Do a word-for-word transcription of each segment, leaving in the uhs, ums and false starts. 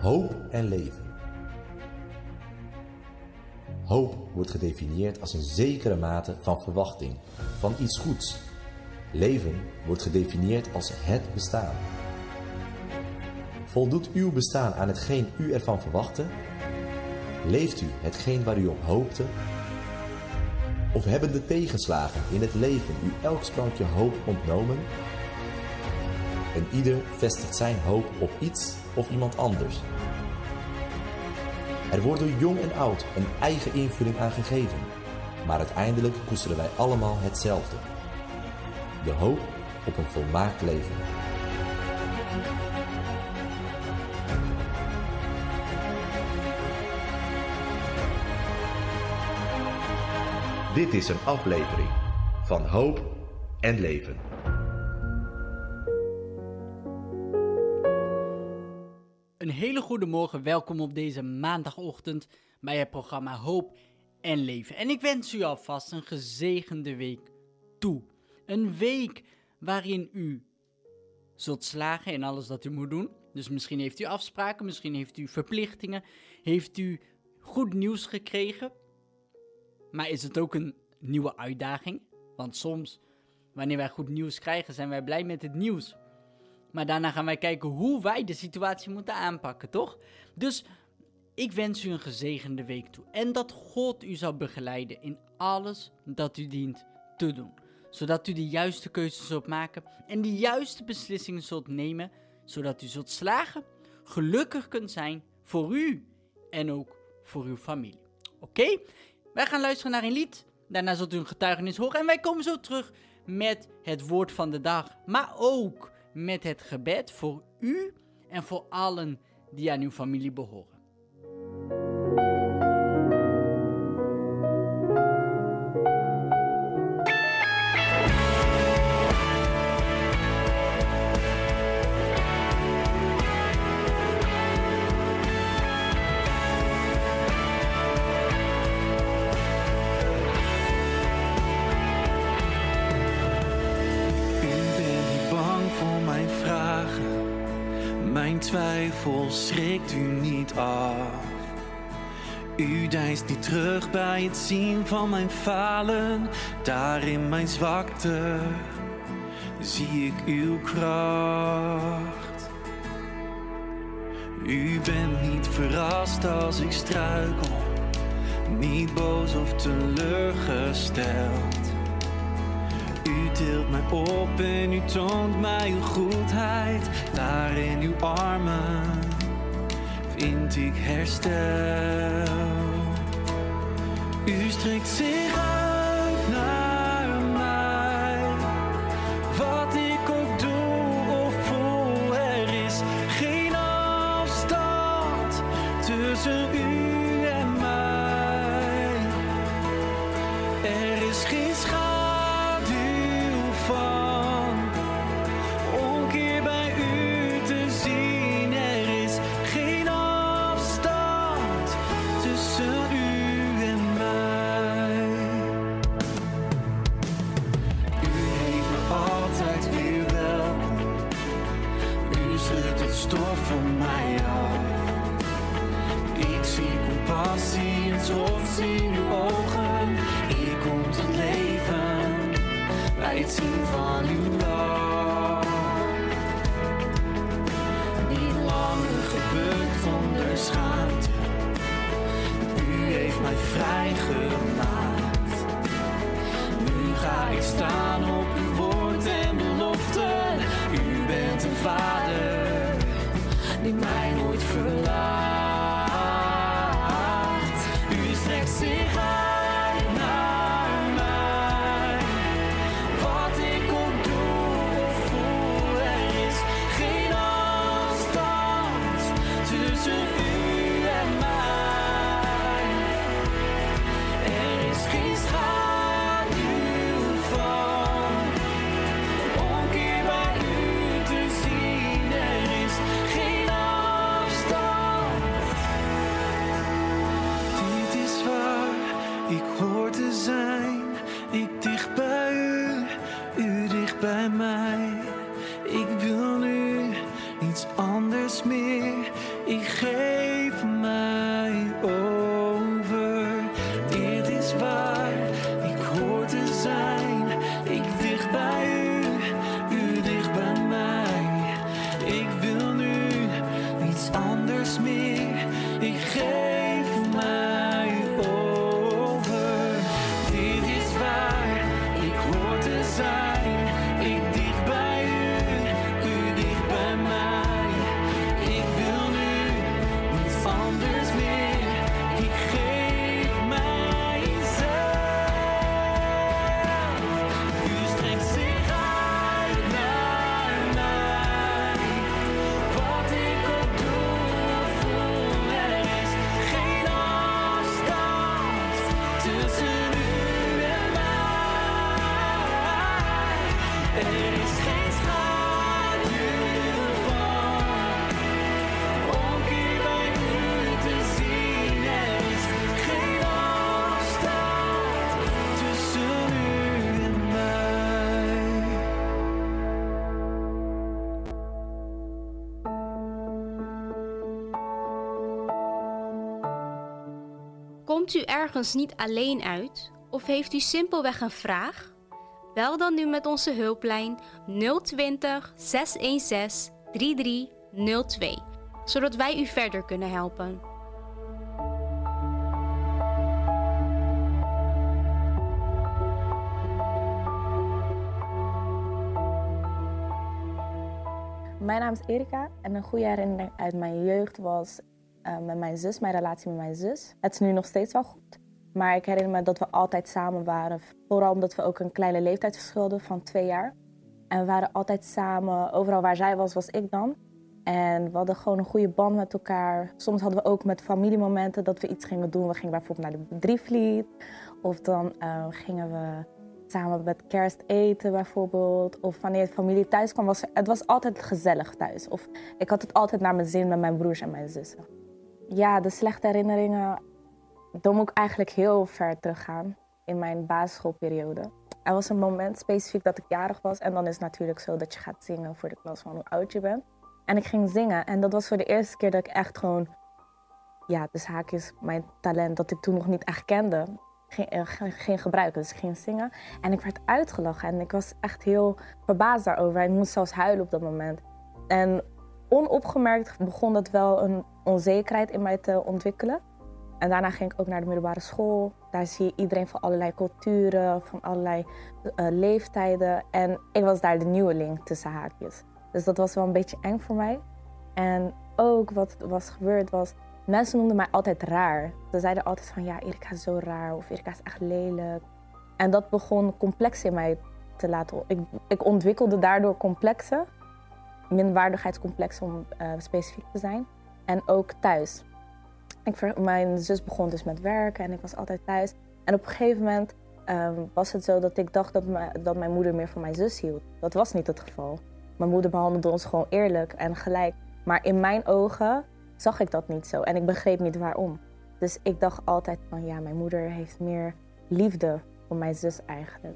Hoop en leven. Hoop wordt gedefinieerd als een zekere mate van verwachting, van iets goeds. Leven wordt gedefinieerd als het bestaan. Voldoet uw bestaan aan hetgeen u ervan verwachtte? Leeft u hetgeen waar u op hoopte? Of hebben de tegenslagen in het leven u elk sprankje hoop ontnomen? En ieder vestigt zijn hoop op iets of iemand anders. Er wordt door jong en oud een eigen invulling aan gegeven, maar uiteindelijk koesteren wij allemaal hetzelfde: de hoop op een volmaakt leven. Dit is een aflevering van Hoop en Leven. Een hele goede morgen, welkom op deze maandagochtend bij het programma Hoop en Leven. En ik wens u alvast een gezegende week toe. Een week waarin u zult slagen in alles dat u moet doen. Dus misschien heeft u afspraken, misschien heeft u verplichtingen, heeft u goed nieuws gekregen. Maar is het ook een nieuwe uitdaging? Want soms, wanneer wij goed nieuws krijgen, zijn wij blij met het nieuws. Maar daarna gaan wij kijken hoe wij de situatie moeten aanpakken, toch? Dus ik wens u een gezegende week toe. En dat God u zal begeleiden in alles dat u dient te doen. Zodat u de juiste keuzes zult maken en de juiste beslissingen zult nemen. Zodat u zult slagen, gelukkig kunt zijn voor u en ook voor uw familie. Oké? Okay? Wij gaan luisteren naar een lied. Daarna zult u een getuigenis horen. En wij komen zo terug met het woord van de dag. Maar ook met het gebed voor u en voor allen die aan uw familie behoren. Mijn twijfel schrikt u niet af. U deinst niet terug bij het zien van mijn falen. Daar in mijn zwakte zie ik uw kracht. U bent niet verrast als ik struikel, niet boos of teleurgesteld. U tilt mij op en u toont mij uw goedheid. Daar in uw armen vind ik herstel. U strekt zich uit naar mij. Wat ik ook doe of voel, er is geen afstand tussen u en mij. Er is geen schaduw van omkeer bij u te zien. Er is geen afstand tussen u en mij. U heet me altijd weer welkom. U schudt het stof van mij af. Ik zie compassie en trots in uw ogen. Ik kom tot leven bij het zien van uw lach. Niet langer gebukt onder schaamte. U heeft mij vrijgemaakt. Nu ga ik staan op uw woord en beloften. U bent een vader die mij nooit verlaat. U strekt zich uit. Geen schaduw van anders meer. Ik geef mij over. Dit is waar ik hoor te zijn. Ik dicht bij u, u dicht bij mij. Ik wil nu niets anders meer. Ik geef mij over. Dit is waar ik hoor te zijn. Ik dicht bij u, u dicht bij mij. Ik wil nu niets anders meer. Ik geef mijzelf. U strekt zich uit naar mij. Wat ik ook doe of voel, er is geen afstand tussen u en mij. Er is geen schaduw van omkeer bij u te zien. Er is geen afstand tussen u en mij. Komt u ergens niet alleen uit of heeft u simpelweg een vraag? Bel dan nu met onze hulplijn nul twintig, zes een zes, drie drie nul twee, zodat wij u verder kunnen helpen. Mijn naam is Erika en een goede herinnering uit mijn jeugd was uh, met mijn zus, mijn relatie met mijn zus. Het is nu nog steeds wel goed, maar ik herinner me dat we altijd samen waren. Vooral omdat we ook een kleine leeftijdsverschil hadden van twee jaar. En we waren altijd samen, overal waar zij was, was ik dan. En we hadden gewoon een goede band met elkaar. Soms hadden we ook met familiemomenten dat we iets gingen doen. We gingen bijvoorbeeld naar de Drievliet. Of dan uh, gingen we samen met kerst eten bijvoorbeeld. Of wanneer de familie thuis kwam, was het was altijd gezellig thuis. Of ik had het altijd naar mijn zin met mijn broers en mijn zussen. Ja, de slechte herinneringen, dan moet ik eigenlijk heel ver teruggaan in mijn basisschoolperiode. Er was een moment specifiek dat ik jarig was. En dan is het natuurlijk zo dat je gaat zingen voor de klas van hoe oud je bent. En ik ging zingen. En dat was voor de eerste keer dat ik echt gewoon, ja, dus haakjes, mijn talent dat ik toen nog niet echt kende, ging, uh, ging gebruiken. Dus ik ging zingen. En ik werd uitgelachen. En ik was echt heel verbaasd daarover. En ik moest zelfs huilen op dat moment. En onopgemerkt begon dat wel een onzekerheid in mij te ontwikkelen. En daarna ging ik ook naar de middelbare school. Daar zie je iedereen van allerlei culturen, van allerlei uh, leeftijden. En ik was daar de nieuweling tussen haakjes. Dus dat was wel een beetje eng voor mij. En ook wat was gebeurd was, mensen noemden mij altijd raar. Ze zeiden altijd van, ja, Erika is zo raar of Erika is echt lelijk. En dat begon complexen in mij te laten. Ik, ik ontwikkelde daardoor complexen, minderwaardigheidscomplexen om uh, specifiek te zijn. En ook thuis. Ik, mijn zus begon dus met werken en ik was altijd thuis. En op een gegeven moment um, was het zo dat ik dacht dat, me, dat mijn moeder meer van mijn zus hield. Dat was niet het geval. Mijn moeder behandelde ons gewoon eerlijk en gelijk. Maar in mijn ogen zag ik dat niet zo en ik begreep niet waarom. Dus ik dacht altijd van, ja, mijn moeder heeft meer liefde voor mijn zus eigenlijk.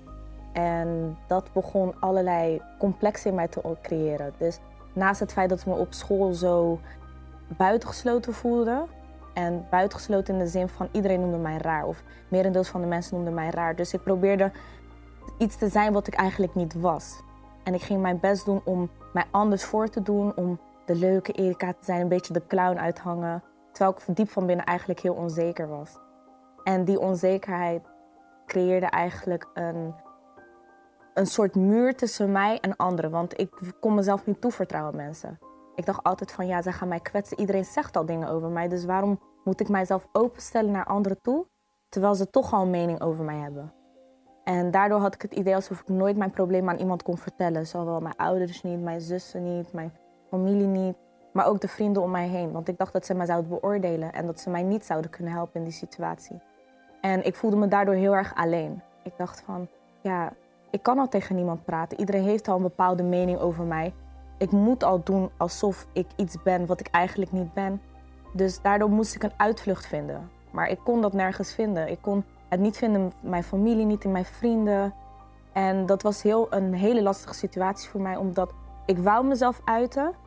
En dat begon allerlei complexen in mij te creëren. Dus naast het feit dat ik me op school zo buitengesloten voelde. En buitengesloten in de zin van iedereen noemde mij raar. Of merendeels van de mensen noemden mij raar. Dus ik probeerde iets te zijn wat ik eigenlijk niet was. En ik ging mijn best doen om mij anders voor te doen. Om de leuke Erika te zijn, een beetje de clown uithangen. Terwijl ik diep van binnen eigenlijk heel onzeker was. En die onzekerheid creëerde eigenlijk een, een soort muur tussen mij en anderen. Want ik kon mezelf niet toevertrouwen aan mensen. Ik dacht altijd van, ja, zij gaan mij kwetsen. Iedereen zegt al dingen over mij, dus waarom moet ik mijzelf openstellen naar anderen toe, terwijl ze toch al een mening over mij hebben. En daardoor had ik het idee alsof ik nooit mijn probleem aan iemand kon vertellen. Zowel mijn ouders niet, mijn zussen niet, mijn familie niet, maar ook de vrienden om mij heen. Want ik dacht dat ze mij zouden beoordelen en dat ze mij niet zouden kunnen helpen in die situatie. En ik voelde me daardoor heel erg alleen. Ik dacht van, ja, ik kan al tegen niemand praten. Iedereen heeft al een bepaalde mening over mij. Ik moet al doen alsof ik iets ben wat ik eigenlijk niet ben. Dus daardoor moest ik een uitvlucht vinden. Maar ik kon dat nergens vinden. Ik kon het niet vinden in mijn familie, niet in mijn vrienden. En dat was heel, een hele lastige situatie voor mij, omdat ik wou mezelf uiten.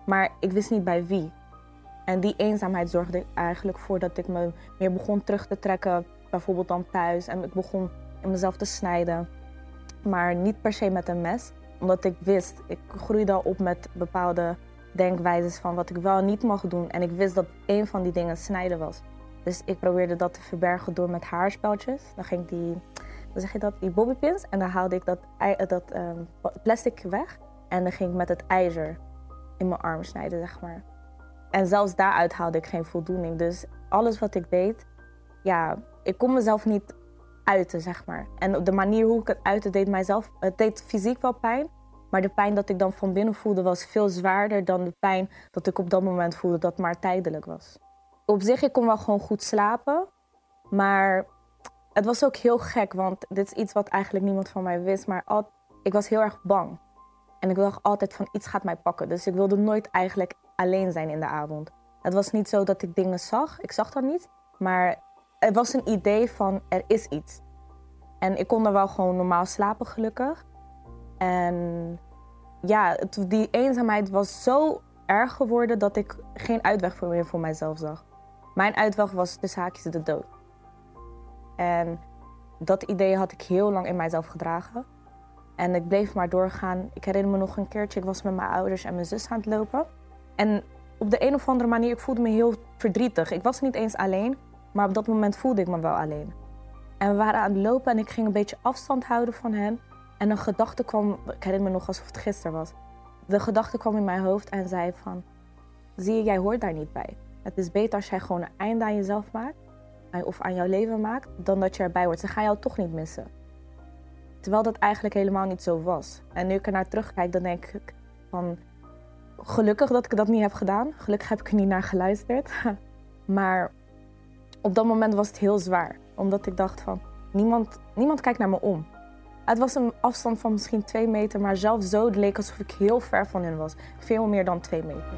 maar ik wist niet bij wie. En die eenzaamheid zorgde eigenlijk voor dat ik me meer begon terug te trekken, bijvoorbeeld dan thuis. En ik begon in mezelf te snijden, maar niet per se met een mes. Omdat ik wist, ik groeide al op met bepaalde denkwijzes van wat ik wel en niet mag doen. En ik wist dat een van die dingen snijden was. Dus ik probeerde dat te verbergen door met haarspeltjes. Dan ging ik die, hoe zeg je dat, die bobbypins en dan haalde ik dat, dat um, plastic weg. En dan ging ik met het ijzer in mijn arm snijden, zeg maar. En zelfs daaruit haalde ik geen voldoening. Dus alles wat ik deed, ja, ik kon mezelf niet uiten, zeg maar. En de manier hoe ik het uitte, deed mijzelf, het deed fysiek wel pijn. Maar de pijn dat ik dan van binnen voelde was veel zwaarder dan de pijn dat ik op dat moment voelde dat maar tijdelijk was. Op zich, ik kon wel gewoon goed slapen. Maar het was ook heel gek, want dit is iets wat eigenlijk niemand van mij wist. Maar al, ik was heel erg bang. En ik dacht altijd van iets gaat mij pakken. Dus ik wilde nooit eigenlijk alleen zijn in de avond. Het was niet zo dat ik dingen zag. Ik zag dat niet. Maar het was een idee van er is iets. En ik kon er wel gewoon normaal slapen, gelukkig. En ja, het, die eenzaamheid was zo erg geworden dat ik geen uitweg meer voor mijzelf zag. Mijn uitweg was tussen haakjes de dood. En dat idee had ik heel lang in mijzelf gedragen. En ik bleef maar doorgaan. Ik herinner me nog een keertje, ik was met mijn ouders en mijn zus aan het lopen. En op de een of andere manier, ik voelde me heel verdrietig. Ik was niet eens alleen, maar op dat moment voelde ik me wel alleen. En we waren aan het lopen en ik ging een beetje afstand houden van hen. En een gedachte kwam, ik herinner me nog alsof het gisteren was. De gedachte kwam in mijn hoofd en zei van, zie je, jij hoort daar niet bij. Het is beter als jij gewoon een einde aan jezelf maakt, of aan jouw leven maakt, dan dat je erbij hoort. Ze gaan jou toch niet missen. Terwijl dat eigenlijk helemaal niet zo was. En nu ik er naar terugkijk, dan denk ik van, gelukkig dat ik dat niet heb gedaan. Gelukkig heb ik er niet naar geluisterd. Maar op dat moment was het heel zwaar. Omdat ik dacht van, niemand, niemand kijkt naar me om. Het was een afstand van misschien twee meter, maar zelfs zo, het leek alsof ik heel ver van hen was. Veel meer dan twee meter.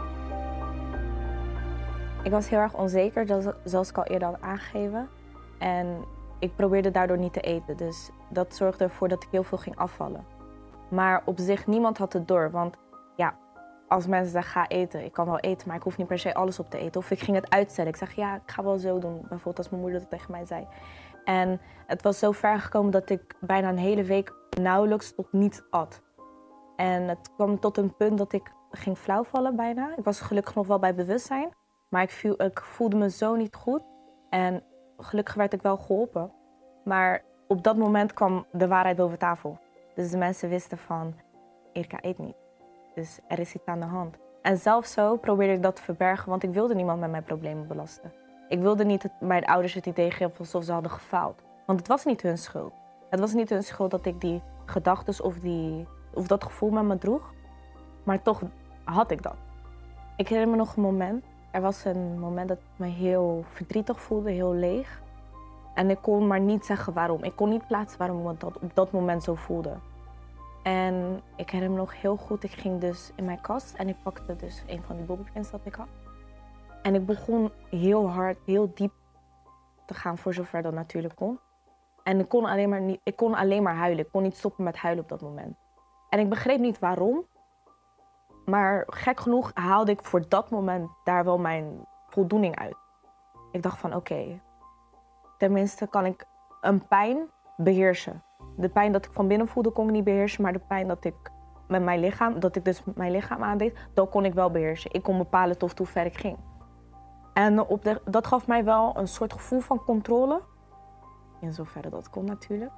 Ik was heel erg onzeker, zoals ik al eerder had aangegeven. En ik probeerde daardoor niet te eten, dus dat zorgde ervoor dat ik heel veel ging afvallen. Maar op zich, niemand had het door, want ja, als mensen zeggen ga eten, ik kan wel eten, maar ik hoef niet per se alles op te eten. Of ik ging het uitstellen, ik zeg ja, ik ga wel zo doen, bijvoorbeeld als mijn moeder dat tegen mij zei. En het was zo ver gekomen dat ik bijna een hele week nauwelijks tot niets at. En het kwam tot een punt dat ik ging flauwvallen bijna. Ik was gelukkig nog wel bij bewustzijn, maar ik, viel, ik voelde me zo niet goed. En gelukkig werd ik wel geholpen. Maar op dat moment kwam de waarheid boven tafel. Dus de mensen wisten van, Erica eet niet. Dus er is iets aan de hand. En zelfs zo probeerde ik dat te verbergen, want ik wilde niemand met mijn problemen belasten. Ik wilde niet dat mijn ouders het idee geven alsof ze hadden gefaald. Want het was niet hun schuld. Het was niet hun schuld dat ik die gedachten of, die, of dat gevoel met me droeg. Maar toch had ik dat. Ik herinner me nog een moment. Er was een moment dat ik me heel verdrietig voelde, heel leeg. En ik kon maar niet zeggen waarom. Ik kon niet plaatsen waarom ik me dat op dat moment zo voelde. En ik herinner me nog heel goed, ik ging dus in mijn kast en ik pakte dus een van die bobbypins dat ik had. En ik begon heel hard, heel diep te gaan, voor zover dat natuurlijk kon. En ik kon alleen maar, niet, ik kon alleen maar huilen. Ik kon niet stoppen met huilen op dat moment. En ik begreep niet waarom. Maar gek genoeg haalde ik voor dat moment daar wel mijn voldoening uit. Ik dacht van oké, okay, tenminste kan ik een pijn beheersen. De pijn dat ik van binnen voelde kon ik niet beheersen, maar de pijn dat ik met mijn lichaam, dat ik dus mijn lichaam aandeed, dat kon ik wel beheersen. Ik kon bepalen tot hoe ver ik ging. En op de, dat gaf mij wel een soort gevoel van controle. In zoverre dat kon natuurlijk.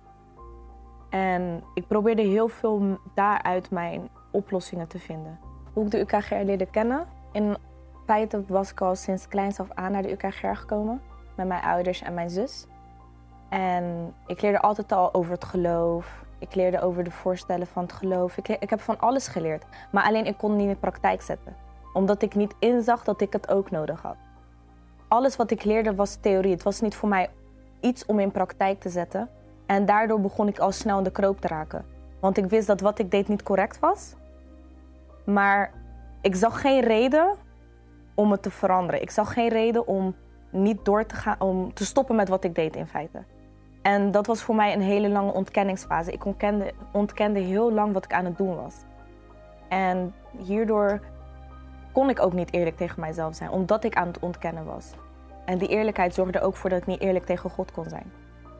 En ik probeerde heel veel daaruit mijn oplossingen te vinden. Hoe ik de U K G R leerde kennen. In feite was ik al sinds kleins af aan naar de U K G R gekomen. Met mijn ouders en mijn zus. En ik leerde altijd al over het geloof. Ik leerde over de voorstellen van het geloof. Ik, ik heb van alles geleerd. Maar alleen ik kon het niet in de praktijk zetten. Omdat ik niet inzag dat ik het ook nodig had. Alles wat ik leerde was theorie. Het was niet voor mij iets om in praktijk te zetten. En daardoor begon ik al snel in de kroop te raken. Want ik wist dat wat ik deed niet correct was. Maar ik zag geen reden om het te veranderen. Ik zag geen reden om niet door te gaan, om te stoppen met wat ik deed in feite. En dat was voor mij een hele lange ontkenningsfase. Ik ontkende, ontkende heel lang wat ik aan het doen was. En hierdoor kon ik ook niet eerlijk tegen mijzelf zijn, omdat ik aan het ontkennen was. En die eerlijkheid zorgde er ook voor dat ik niet eerlijk tegen God kon zijn.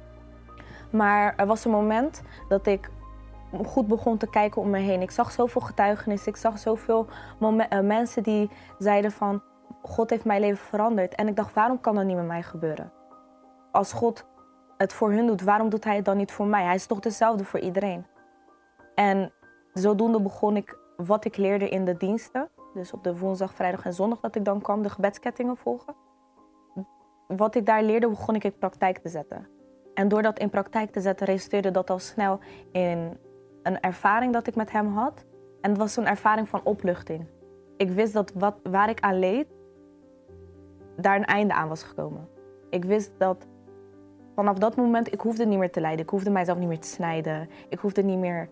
Maar er was een moment dat ik goed begon te kijken om me heen. Ik zag zoveel getuigenissen, ik zag zoveel momen- uh, mensen die zeiden van, God heeft mijn leven veranderd. En ik dacht, waarom kan dat niet met mij gebeuren? Als God het voor hun doet, waarom doet hij het dan niet voor mij? Hij is toch dezelfde voor iedereen. En zodoende begon ik wat ik leerde in de diensten. Dus op de woensdag, vrijdag en zondag dat ik dan kwam, de gebedskettingen volgen. Wat ik daar leerde, begon ik in praktijk te zetten. En door dat in praktijk te zetten, resulteerde dat al snel in een ervaring dat ik met hem had. En het was een ervaring van opluchting. Ik wist dat wat, waar ik aan leed, daar een einde aan was gekomen. Ik wist dat vanaf dat moment, ik hoefde niet meer te lijden. Ik hoefde mijzelf niet meer te snijden. Ik hoefde niet meer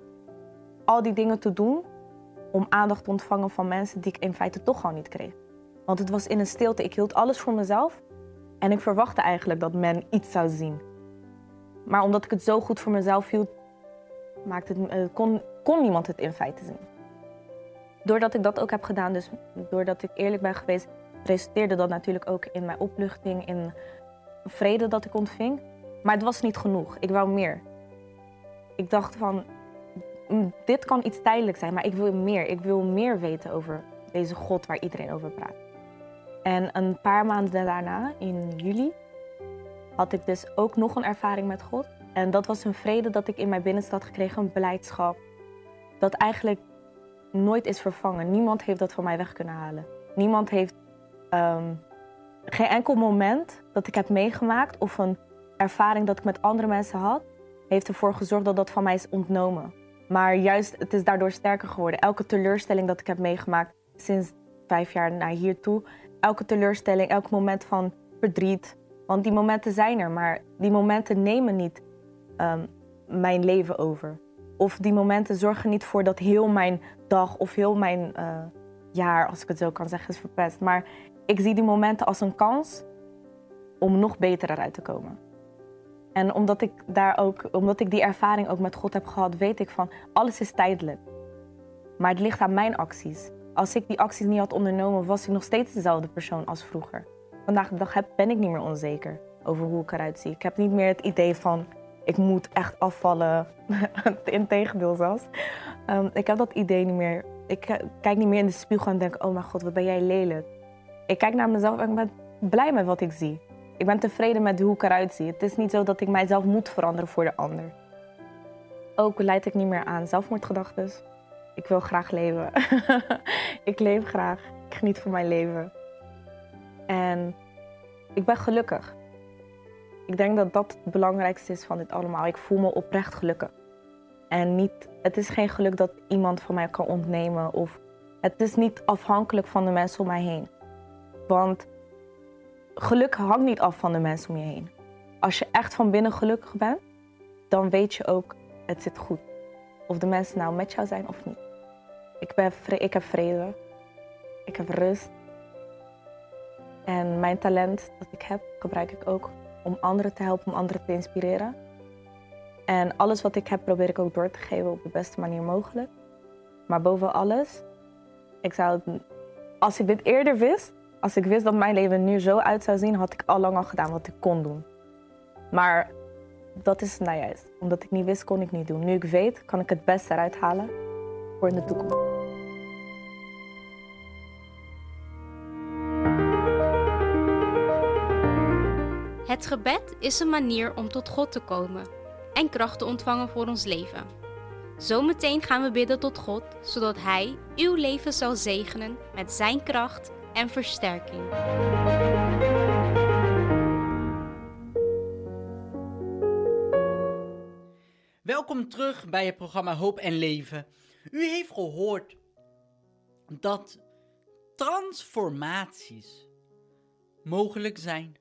al die dingen te doen om aandacht te ontvangen van mensen die ik in feite toch al niet kreeg. Want het was in een stilte. Ik hield alles voor mezelf. En ik verwachtte eigenlijk dat men iets zou zien. Maar omdat ik het zo goed voor mezelf hield, maakte het, uh, kon, kon niemand het in feite zien. Doordat ik dat ook heb gedaan, dus doordat ik eerlijk ben geweest, resulteerde dat natuurlijk ook in mijn opluchting, in vrede dat ik ontving. Maar het was niet genoeg. Ik wou meer. Ik dacht van, dit kan iets tijdelijks zijn, maar ik wil meer. Ik wil meer weten over deze God waar iedereen over praat. En een paar maanden daarna, in juli, had ik dus ook nog een ervaring met God. En dat was een vrede dat ik in mijn binnenste had gekregen, een blijdschap. Dat eigenlijk nooit is vervangen. Niemand heeft dat van mij weg kunnen halen. Niemand heeft, um, geen enkel moment dat ik heb meegemaakt of een ervaring dat ik met andere mensen had, heeft ervoor gezorgd dat dat van mij is ontnomen. Maar juist, het is daardoor sterker geworden. Elke teleurstelling dat ik heb meegemaakt sinds vijf jaar naar hiertoe, elke teleurstelling, elk moment van verdriet. Want die momenten zijn er, maar die momenten nemen niet um, mijn leven over. Of die momenten zorgen niet voor dat heel mijn dag of heel mijn uh, jaar, als ik het zo kan zeggen, is verpest. Maar ik zie die momenten als een kans om nog beter eruit te komen. En omdat ik, daar ook, omdat ik die ervaring ook met God heb gehad, weet ik van, alles is tijdelijk. Maar het ligt aan mijn acties. Als ik die acties niet had ondernomen, was ik nog steeds dezelfde persoon als vroeger. Vandaag de dag heb, ben ik niet meer onzeker over hoe ik eruit zie. Ik heb niet meer het idee van, ik moet echt afvallen. Integendeel zelfs. Um, ik heb dat idee niet meer. Ik kijk niet meer in de spiegel en denk, oh mijn God, wat ben jij lelijk. Ik kijk naar mezelf en ik ben blij met wat ik zie. Ik ben tevreden met hoe ik eruit zie. Het is niet zo dat ik mijzelf moet veranderen voor de ander. Ook leid ik niet meer aan zelfmoordgedachten. Ik wil graag leven. Ik leef graag. Ik geniet van mijn leven. En ik ben gelukkig. Ik denk dat dat het belangrijkste is van dit allemaal. Ik voel me oprecht gelukkig. En niet, het is geen geluk dat iemand van mij kan ontnemen. Of het is niet afhankelijk van de mensen om mij heen. Want geluk hangt niet af van de mensen om je heen. Als je echt van binnen gelukkig bent, dan weet je ook, het zit goed. Of de mensen nou met jou zijn of niet. Ik, ben vre- ik heb vrede. Ik heb rust. En mijn talent dat ik heb, gebruik ik ook om anderen te helpen, om anderen te inspireren. En alles wat ik heb, probeer ik ook door te geven op de beste manier mogelijk. Maar boven alles, ik zou het, als ik dit eerder wist, als ik wist dat mijn leven nu zo uit zou zien, had ik al lang al gedaan wat ik kon doen. Maar dat is nou juist. Omdat ik niet wist, kon ik niet doen. Nu ik weet, kan ik het beste eruit halen voor in de toekomst. Het gebed is een manier om tot God te komen en kracht te ontvangen voor ons leven. Zometeen gaan we bidden tot God, zodat Hij uw leven zal zegenen met zijn kracht en versterking. Welkom terug bij het programma Hoop en Leven. U heeft gehoord dat transformaties mogelijk zijn.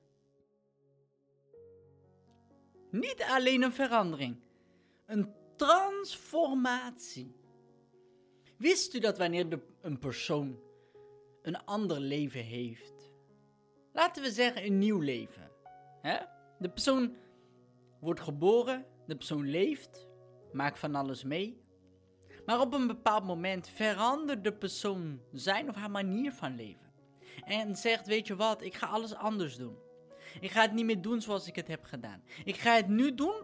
Niet alleen een verandering, een transformatie. Wist u dat wanneer de, een persoon een ander leven heeft, laten we zeggen een nieuw leven, hè? De persoon wordt geboren, de persoon leeft, maakt van alles mee, Maar op een bepaald moment verandert de persoon zijn of haar manier van leven. En zegt, weet je wat, ik ga alles anders doen. Ik ga het niet meer doen zoals ik het heb gedaan. Ik ga het nu doen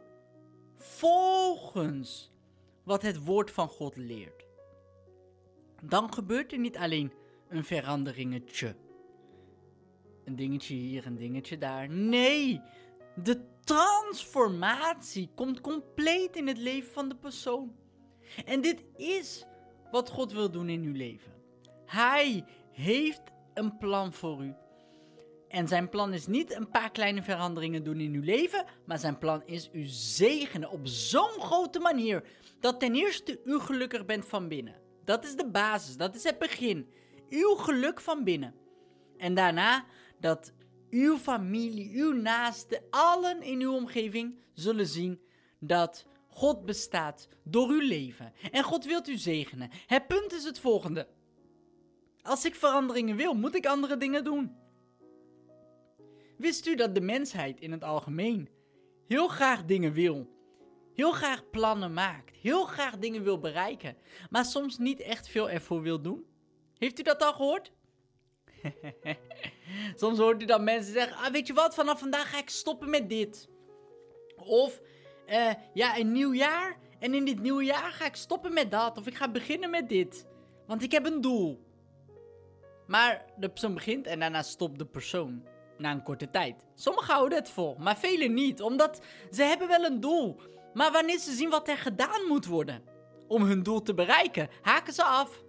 volgens wat het woord van God leert. Dan gebeurt er niet alleen een veranderingetje. Een dingetje hier, een dingetje daar. Nee, de transformatie komt compleet in het leven van de persoon. En dit is wat God wil doen in uw leven. Hij heeft een plan voor u. En zijn plan is niet een paar kleine veranderingen doen in uw leven, maar zijn plan is u zegenen op zo'n grote manier dat ten eerste u gelukkig bent van binnen. Dat is de basis, dat is het begin. Uw geluk van binnen. En daarna dat uw familie, uw naasten, allen in uw omgeving zullen zien dat God bestaat door uw leven. En God wilt u zegenen. Het punt is het volgende. Als ik veranderingen wil, moet ik andere dingen doen. Wist u dat de mensheid in het algemeen heel graag dingen wil? Heel graag plannen maakt. Heel graag dingen wil bereiken. Maar soms niet echt veel ervoor wil doen? Heeft u dat al gehoord? Soms hoort u dat mensen zeggen, ah, weet je wat, vanaf vandaag ga ik stoppen met dit. Of, uh, ja, een nieuw jaar. En in dit nieuwe jaar ga ik stoppen met dat. Of ik ga beginnen met dit. Want ik heb een doel. Maar de persoon begint en daarna stopt de persoon. Na een korte tijd. Sommigen houden het vol, maar velen niet. Omdat ze hebben wel een doel. Maar wanneer ze zien wat er gedaan moet worden om hun doel te bereiken, haken ze af.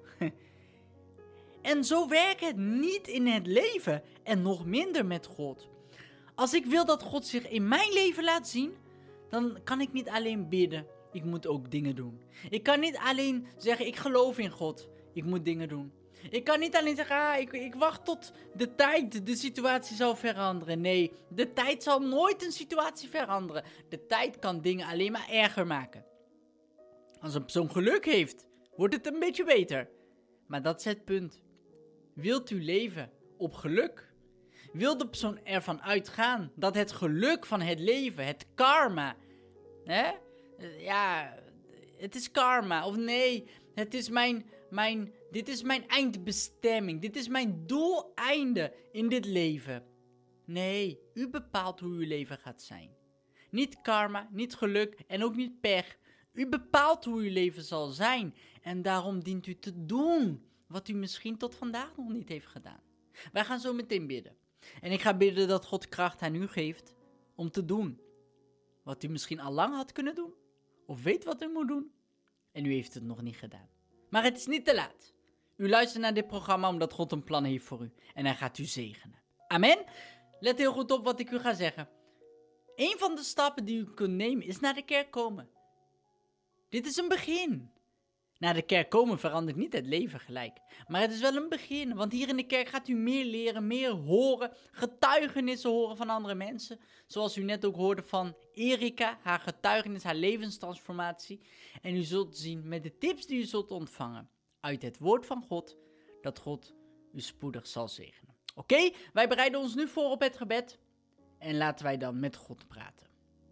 En zo werkt het niet in het leven en nog minder met God. Als ik wil dat God zich in mijn leven laat zien, dan kan ik niet alleen bidden. Ik moet ook dingen doen. Ik kan niet alleen zeggen, ik geloof in God. Ik moet dingen doen. Ik kan niet alleen zeggen, ah, ik, ik wacht tot de tijd de situatie zal veranderen. Nee, de tijd zal nooit een situatie veranderen. De tijd kan dingen alleen maar erger maken. Als een persoon geluk heeft, wordt het een beetje beter. Maar dat is het punt. Wilt u leven op geluk? Wil de persoon ervan uitgaan dat het geluk van het leven, het karma, hè? Ja, het is karma. Of nee, het is mijn, mijn, dit is mijn eindbestemming. Dit is mijn doeleinde in dit leven. Nee, u bepaalt hoe uw leven gaat zijn. Niet karma, niet geluk en ook niet pech. U bepaalt hoe uw leven zal zijn. En daarom dient u te doen wat u misschien tot vandaag nog niet heeft gedaan. Wij gaan zo meteen bidden. En ik ga bidden dat God kracht aan u geeft om te doen wat u misschien al lang had kunnen doen. Of weet wat u moet doen. En u heeft het nog niet gedaan. Maar het is niet te laat. U luistert naar dit programma omdat God een plan heeft voor u. En hij gaat u zegenen. Amen. Let heel goed op wat ik u ga zeggen. Een van de stappen die u kunt nemen is naar de kerk komen. Dit is een begin. Naar de kerk komen verandert niet het leven gelijk. Maar het is wel een begin. Want hier in de kerk gaat u meer leren, meer horen. Getuigenissen horen van andere mensen. Zoals u net ook hoorde van Erika. Haar getuigenis, haar levenstransformatie. En u zult zien met de tips die u zult ontvangen uit het woord van God, dat God u spoedig zal zegenen. Oké, okay, wij bereiden ons nu voor op het gebed. En laten wij dan met God praten.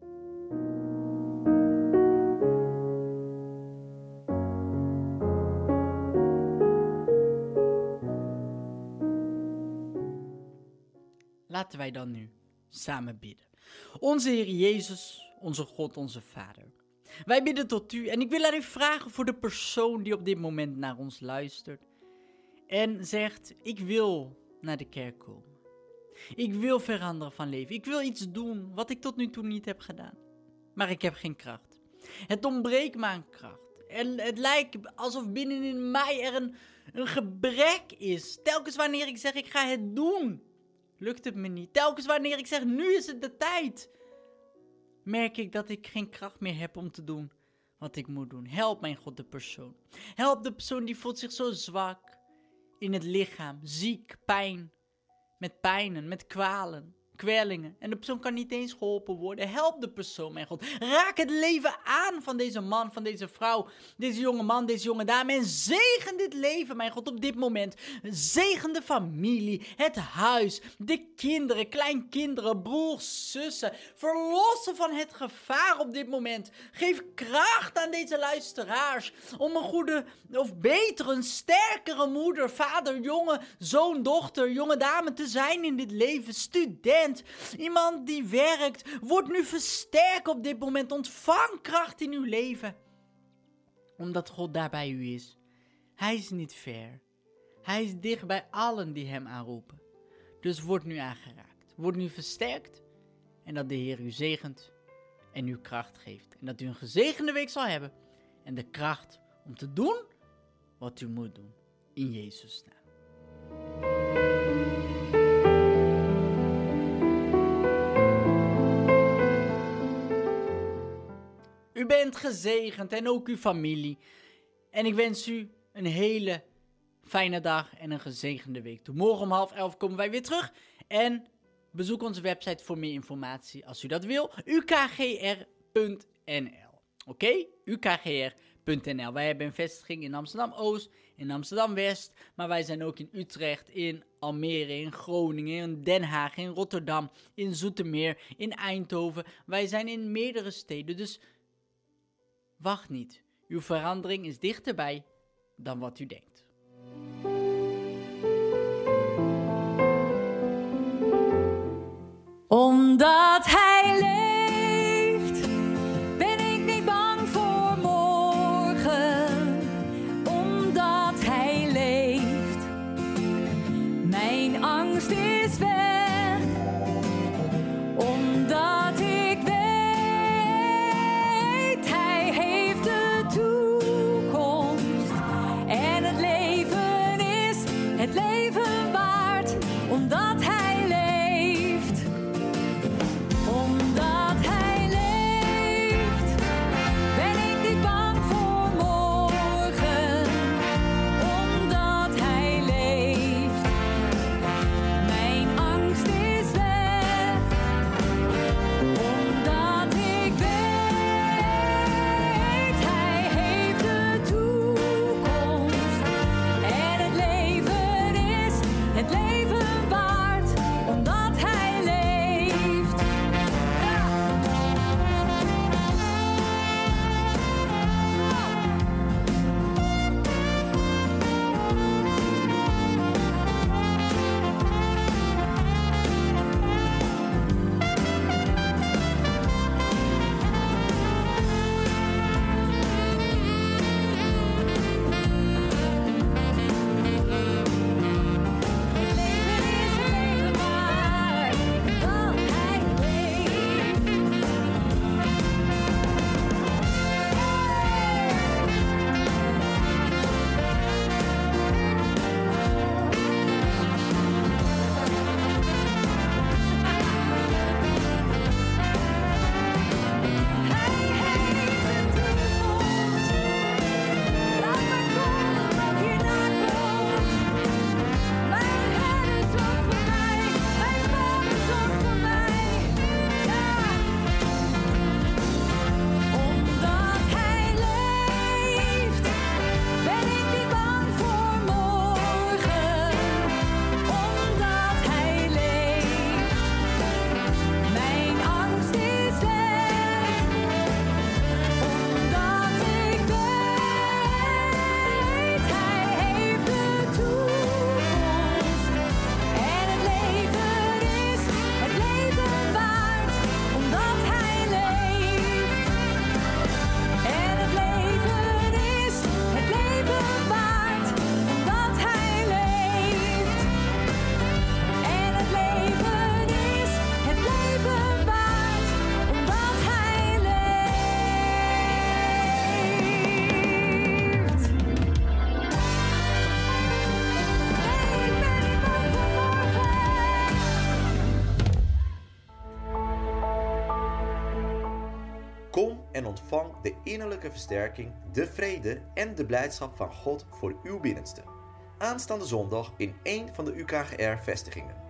Laten wij dan nu samen bidden. Onze Heer Jezus, onze God, onze Vader. Wij bidden tot u en ik wil aan u vragen voor de persoon die op dit moment naar ons luistert. En zegt, ik wil naar de kerk komen. Ik wil veranderen van leven. Ik wil iets doen wat ik tot nu toe niet heb gedaan. Maar ik heb geen kracht. Het ontbreekt me aan kracht. En het lijkt alsof binnenin mij er een, een gebrek is. Telkens wanneer ik zeg, ik ga het doen, lukt het me niet. Telkens wanneer ik zeg, nu is het de tijd, merk ik dat ik geen kracht meer heb om te doen wat ik moet doen. Help mijn God de persoon. Help de persoon die voelt zich zo zwak in het lichaam, ziek, pijn, met pijnen, met kwalen, kwellingen. En de persoon kan niet eens geholpen worden. Help de persoon, mijn God. Raak het leven aan van deze man, van deze vrouw, deze jonge man, deze jonge dame. En zegen dit leven, mijn God, op dit moment. Zegen de familie, het huis, de kinderen, kleinkinderen, broers, zussen. Verlossen van het gevaar op dit moment. Geef kracht aan deze luisteraars om een goede, of beter, een sterkere moeder, vader, jongen, zoon, dochter, jonge dame te zijn in dit leven. Student, iemand die werkt, wordt nu versterkt op dit moment. Ontvang kracht in uw leven. Omdat God daar bij u is. Hij is niet ver. Hij is dicht bij allen die hem aanroepen. Dus word nu aangeraakt. Word nu versterkt. En dat de Heer u zegent en u kracht geeft. En dat u een gezegende week zal hebben. En de kracht om te doen wat u moet doen. In Jezus' naam. U bent gezegend en ook uw familie. En ik wens u een hele fijne dag en een gezegende week toe. Morgen om half elf komen wij weer terug. En bezoek onze website voor meer informatie als u dat wil. u k g r punt n l. Oké? Okay? u k g r punt n l. Wij hebben een vestiging in Amsterdam-Oost, in Amsterdam-West. Maar wij zijn ook in Utrecht, in Almere, in Groningen, in Den Haag, in Rotterdam, in Zoetermeer, in Eindhoven. Wij zijn in meerdere steden, dus wacht niet. Uw verandering is dichterbij dan wat u denkt. Omdat hij leeft, ben ik niet bang voor morgen. Omdat hij leeft, mijn angst is weg. Omdat ik weet, hij heeft de toekomst. En het leven is het leven waard, omdat hij Kom en ontvang de innerlijke versterking, de vrede en de blijdschap van God voor uw binnenste. Aanstaande zondag in één van de U K G R-vestigingen.